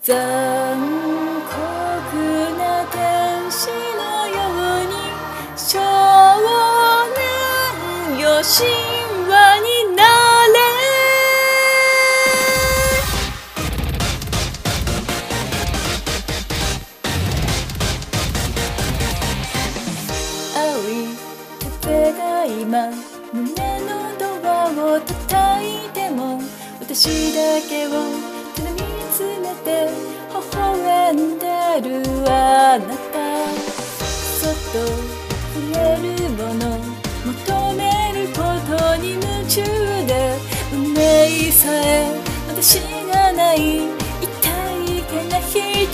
残酷な天使のように少年よ神話になれ。青い風が今胸のドアを叩いても、私だけをただ見つめて微笑んでるあなた。そっと触れるもの求めることに夢中で、運命さえ私がない痛いけな瞳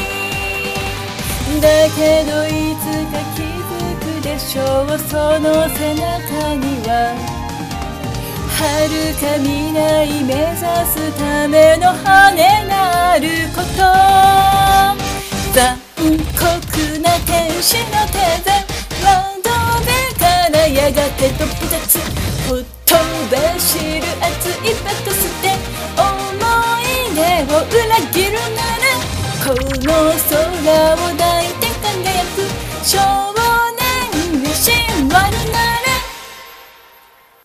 だけど、いつか気づくでしょう。その背中には遥か未来目指すための羽があること。残酷な天使の手で窓辺からやがて飛び立つ。ほとばしる熱いパトスで思い出を裏切るなら、この空